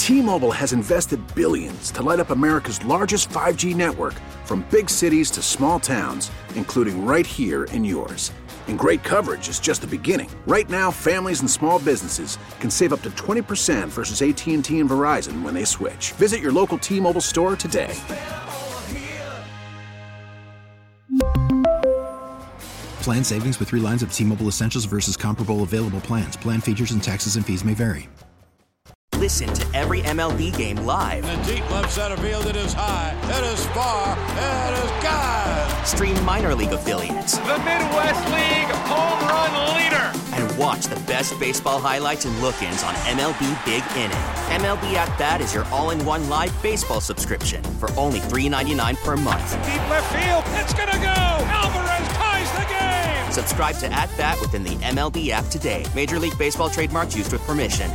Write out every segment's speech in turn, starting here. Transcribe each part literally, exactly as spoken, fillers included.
T-Mobile has invested billions to light up America's largest five G network, from big cities to small towns, including right here in yours. And great coverage is just the beginning. Right now, families and small businesses can save up to twenty percent versus A T and T and Verizon when they switch. Visit your local T-Mobile store today. Plan savings with three lines of T-Mobile Essentials versus comparable available plans. Plan features and taxes and fees may vary. Listen to every M L B game live. In the deep left center field, it is high, it is far, it is gone. Stream minor league affiliates. The Midwest League home run leader. And watch the best baseball highlights and look-ins on M L B Big Inning. M L B At Bat is your all-in-one live baseball subscription for only three dollars and ninety-nine cents per month. Deep left field, it's gonna go. Alvarez ties the game. Subscribe to At Bat within the M L B app today. Major League Baseball trademarks used with permission.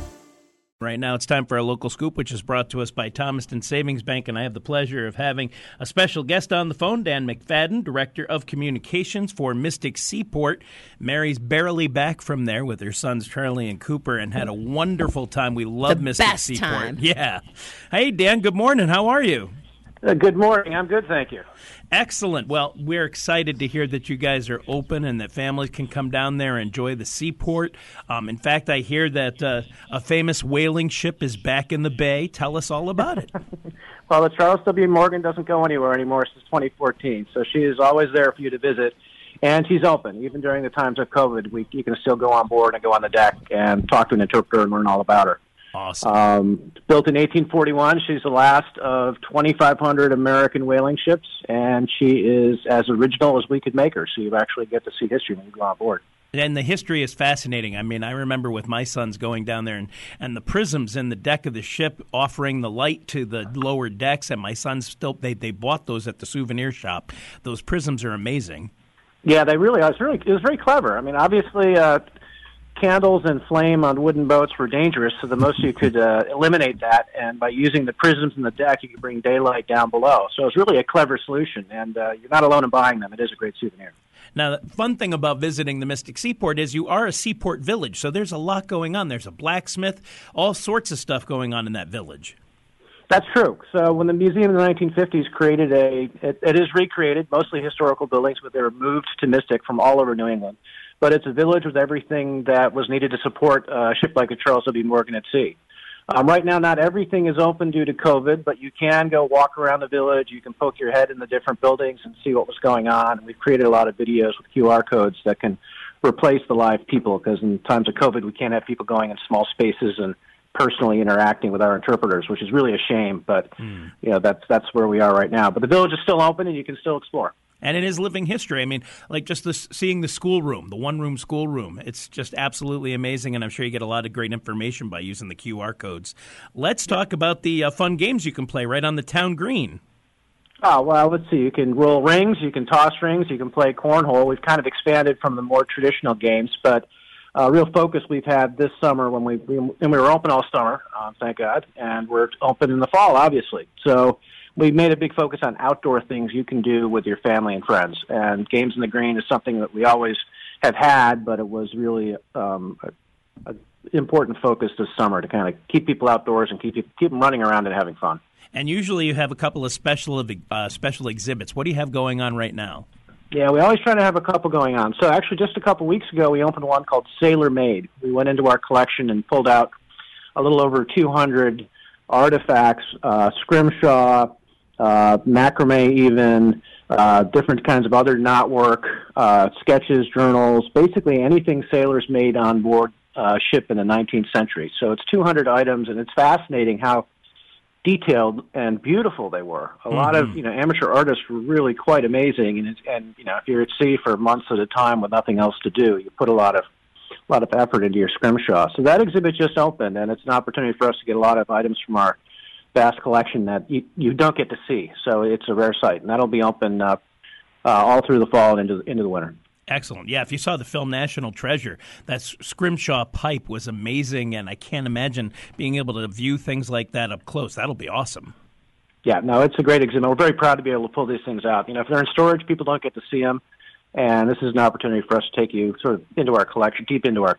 Right now, it's time for our local scoop, which is brought to us by Thomaston Savings Bank, and I have the pleasure of having a special guest on the phone, Dan McFadden, Director of Communications for Mystic Seaport. Mary's barely back from there with her sons Charlie and Cooper, and had a wonderful time. We love the Mystic best Seaport. Time. Yeah. Hey, Dan. Good morning. How are you? Uh, good morning. I'm good, thank you. Excellent. Well, we're excited to hear that you guys are open and that families can come down there and enjoy the seaport. Um, in fact, I hear that uh, a famous whaling ship is back in the bay. Tell us all about it. Well, the Charles W. Morgan doesn't go anywhere anymore since twenty fourteen, so she is always there for you to visit, and she's open. Even during the times of COVID, we, you can still go on board and go on the deck and talk to an interpreter and learn all about her. Awesome. Um, built in eighteen forty-one, she's the last of twenty-five hundred American whaling ships, and she is as original as we could make her, so you actually get to see history when you go on board. And the history is fascinating. I mean, I remember with my sons going down there and, and the prisms in the deck of the ship offering the light to the lower decks, and my sons still, they, they bought those at the souvenir shop. Those prisms are amazing. Yeah, they really are. It's really, it was very clever. I mean, obviously, uh, candles and flame on wooden boats were dangerous, so the most you could uh, eliminate that, and by using the prisms in the deck, you could bring daylight down below. So it's really a clever solution, and uh, you're not alone in buying them. It is a great souvenir. Now, the fun thing about visiting the Mystic Seaport is you are a seaport village, so there's a lot going on. There's a blacksmith, all sorts of stuff going on in that village. That's true. So when the museum in the nineteen fifties created a, it, it is recreated, mostly historical buildings, but they were moved to Mystic from all over New England. But it's a village with everything that was needed to support a ship like a Charles W. Morgan at sea. Um, right now, not everything is open due to COVID, but you can go walk around the village. You can poke your head in the different buildings and see what was going on. We've created a lot of videos with Q R codes that can replace the live people, because in times of COVID, we can't have people going in small spaces and personally interacting with our interpreters, which is really a shame. But mm. you know, that's that's where we are right now. But the village is still open, and you can still explore. And it is living history. I mean, like just this, seeing the schoolroom, the one-room schoolroom, it's just absolutely amazing, and I'm sure you get a lot of great information by using the Q R codes. Let's talk about the uh, fun games you can play right on the town green. Oh, well, let's see. You can roll rings, you can toss rings, you can play cornhole. We've kind of expanded from the more traditional games, but uh, real focus we've had this summer when we, we and we were open all summer, um, thank God, and we're open in the fall, obviously. So we made a big focus on outdoor things you can do with your family and friends. And Games in the Green is something that we always have had, but it was really um, an important focus this summer to kind of keep people outdoors and keep keep them running around and having fun. And usually you have a couple of special uh, special exhibits. What do you have going on right now? Yeah, we always try to have a couple going on. So actually just a couple weeks ago, we opened one called Sailor Made. We went into our collection and pulled out a little over two hundred artifacts, uh, scrimshaw, uh, macrame even, uh, different kinds of other knotwork, uh, sketches, journals, basically anything sailors made on board uh, ship in the nineteenth century. So it's two hundred items, and it's fascinating how detailed and beautiful they were. A mm-hmm. lot of, you know, amateur artists were really quite amazing, and it's, and you know, if you're at sea for months at a time with nothing else to do, you put a lot of a lot of effort into your scrimshaw. So that exhibit just opened, and it's an opportunity for us to get a lot of items from our vast collection that you, you don't get to see. So it's a rare sight, and that'll be open uh, uh, all through the fall and into into the winter. Excellent. Yeah, if you saw the film National Treasure, that scrimshaw pipe was amazing, and I can't imagine being able to view things like that up close. That'll be awesome. Yeah, no, it's a great exhibit. We're very proud to be able to pull these things out. You know, if they're in storage, people don't get to see them, and this is an opportunity for us to take you sort of into our collection, deep into our collection.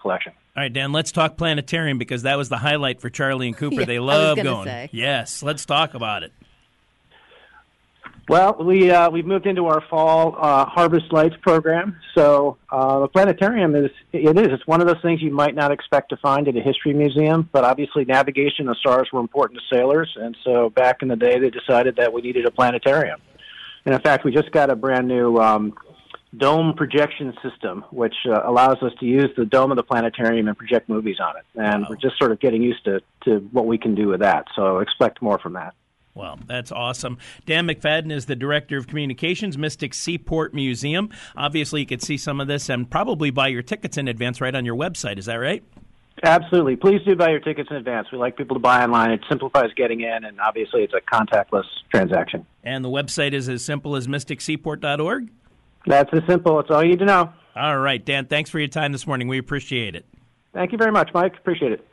All right, Dan, let's talk planetarium because that was the highlight for Charlie and Cooper. Yeah, they love I was gonna going. Say. Yes, let's talk about it. Well, we uh, we've moved into our fall uh, Harvest Lights program. So uh, the planetarium is it is it's one of those things you might not expect to find at a history museum. But obviously, navigation and stars were important to sailors, and so back in the day, they decided that we needed a planetarium. And in fact, we just got a brand new um, dome projection system, which uh, allows us to use the dome of the planetarium and project movies on it. And wow. We're just sort of getting used to to what we can do with that. So expect more from that. Well, that's awesome. Dan McFadden is the Director of Communications, Mystic Seaport Museum. Obviously, you could see some of this and probably buy your tickets in advance right on your website. Is that right? Absolutely. Please do buy your tickets in advance. We like people to buy online. It simplifies getting in, and obviously it's a contactless transaction. And the website is as simple as mystic seaport dot org? That's as simple. It's all you need to know. All right, Dan, thanks for your time this morning. We appreciate it. Thank you very much, Mike. Appreciate it.